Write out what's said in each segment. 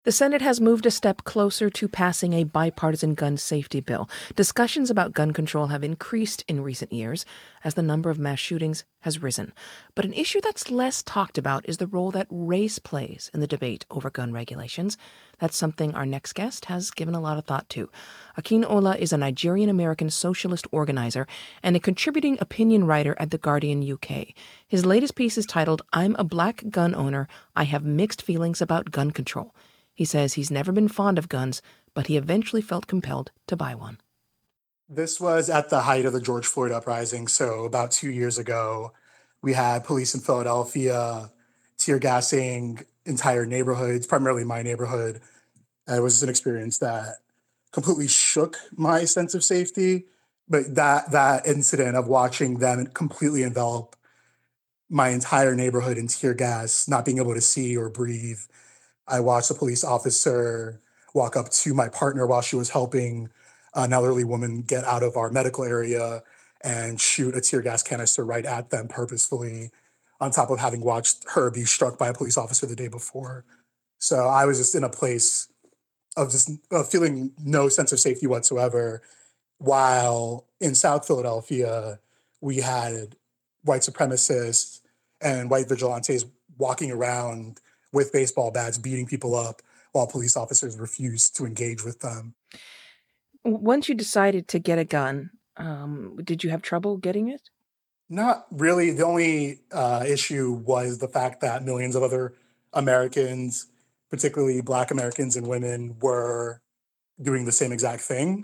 The Senate has moved a step closer to passing a bipartisan gun safety bill. Discussions about gun control have increased in recent years as the number of mass shootings has risen. But an issue that's less talked about is the role that race plays in the debate over gun regulations. That's something our next guest has given a lot of thought to. Akin Ola is a Nigerian-American socialist organizer and a contributing opinion writer at The Guardian UK. His latest piece is titled, "I'm a Black Gun Owner. I Have Mixed Feelings About Gun Control." He says he's never been fond of guns, but he eventually felt compelled to buy one. This was at the height of the George Floyd uprising. So, about 2 years ago, we had police in Philadelphia tear gassing entire neighborhoods, primarily my neighborhood. And it was an experience that completely shook my sense of safety. But that incident of watching them completely envelop my entire neighborhood in tear gas, not being able to see or breathe. I watched a police officer walk up to my partner while she was helping an elderly woman get out of our medical area and shoot a tear gas canister right at them purposefully, on top of having watched her be struck by a police officer the day before. So I was just in a place of just feeling no sense of safety whatsoever. While in South Philadelphia, we had white supremacists and white vigilantes walking around with baseball bats, beating people up while police officers refused to engage with them. Once you decided to get a gun, did you have trouble getting it? Not really. The only issue was the fact that millions of other Americans, particularly Black Americans and women, were doing the same exact thing.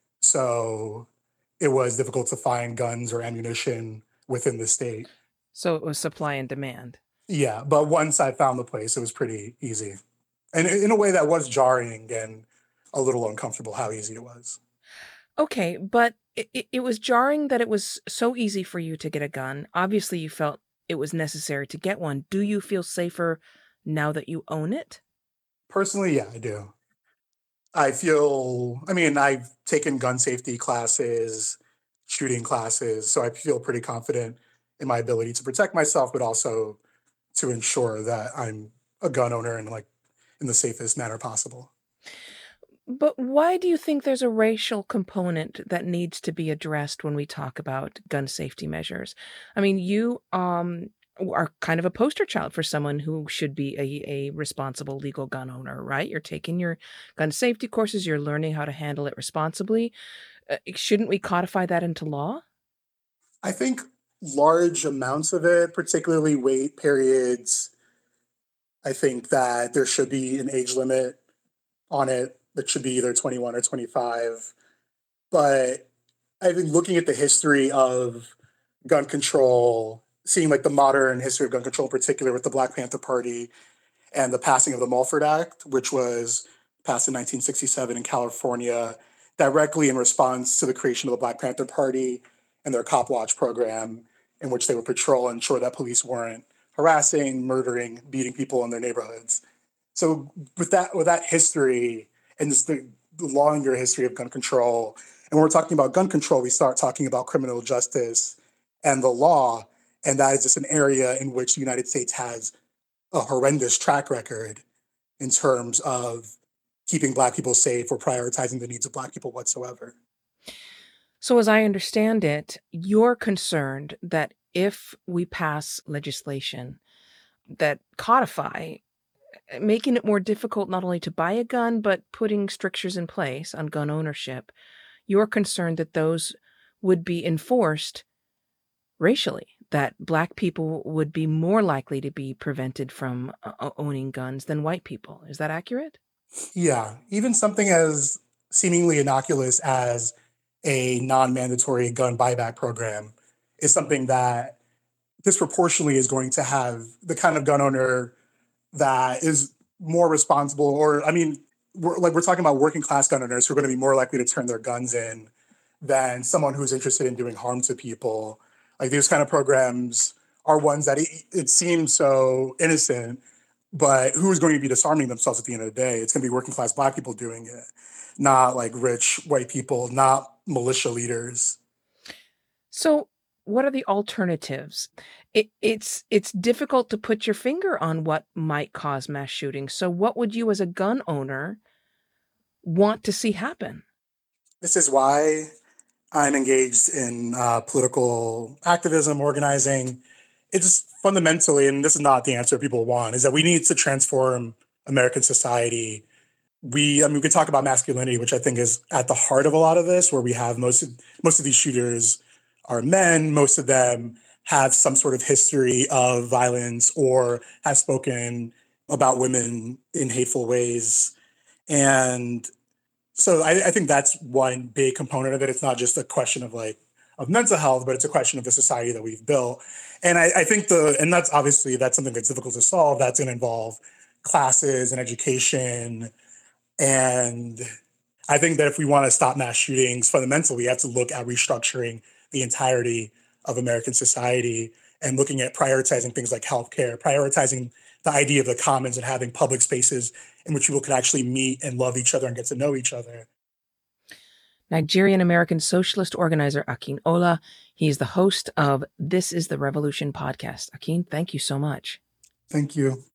So it was difficult to find guns or ammunition within the state. So it was supply and demand. Yeah, but once I found the place, it was pretty easy. And in a way that was jarring and a little uncomfortable how easy it was. Okay, but it was jarring that it was so easy for you to get a gun. Obviously, you felt it was necessary to get one. Do you feel safer now that you own it? Personally, yeah, I do. I've taken gun safety classes, shooting classes, so I feel pretty confident in my ability to protect myself, but also to ensure that I'm a gun owner in the safest manner possible. But why do you think there's a racial component that needs to be addressed when we talk about gun safety measures? I mean, you are kind of a poster child for someone who should be a responsible legal gun owner, right? You're taking your gun safety courses, you're learning how to handle it responsibly. Shouldn't we codify that into law? I think large amounts of it, particularly wait periods, I think that there should be an age limit on it that should be either 21 or 25. But I've been looking at the history of gun control, seeing like the modern history of gun control, in particular with the Black Panther Party and the passing of the Mulford Act, which was passed in 1967 in California, directly in response to the creation of the Black Panther Party and their Cop Watch program, in which they would patrol and ensure that police weren't harassing, murdering, beating people in their neighborhoods. So with that history and just the longer history of gun control, and when we're talking about gun control, we start talking about criminal justice and the law, and that is just an area in which the United States has a horrendous track record in terms of keeping Black people safe or prioritizing the needs of Black people whatsoever. So, as I understand it, you're concerned that if we pass legislation that codify making it more difficult not only to buy a gun, but putting strictures in place on gun ownership, you're concerned that those would be enforced racially, that Black people would be more likely to be prevented from owning guns than white people. Is that accurate? Yeah, even something as seemingly innocuous as a non-mandatory gun buyback program is something that disproportionately is going to have the kind of gun owner that is more responsible, or we're talking about working class gun owners who are going to be more likely to turn their guns in than someone who's interested in doing harm to people. Like these kind of programs are ones that it seems so innocent, but who's going to be disarming themselves at the end of the day? It's going to be working class Black people doing it, not like rich white people, not militia leaders. So, what are the alternatives? It's difficult to put your finger on what might cause mass shootings. So what would you as a gun owner want to see happen? This is why I'm engaged in political activism, organizing. It's fundamentally, and this is not the answer people want, is that we need to transform American society. We could talk about masculinity, which I think is at the heart of a lot of this, where we have most of these shooters are men. Most of them have some sort of history of violence or have spoken about women in hateful ways. And so I think that's one big component of it. It's not just a question of of mental health, but it's a question of the society that we've built. And I think and that's obviously that's something that's difficult to solve. That's going to involve classes and education. And I think that if we want to stop mass shootings, fundamentally, we have to look at restructuring the entirety of American society and looking at prioritizing things like healthcare, prioritizing the idea of the commons and having public spaces in which people can actually meet and love each other and get to know each other. Nigerian American socialist organizer Akin Ola. He's the host of This is the Revolution podcast. Akin, thank you so much. Thank you.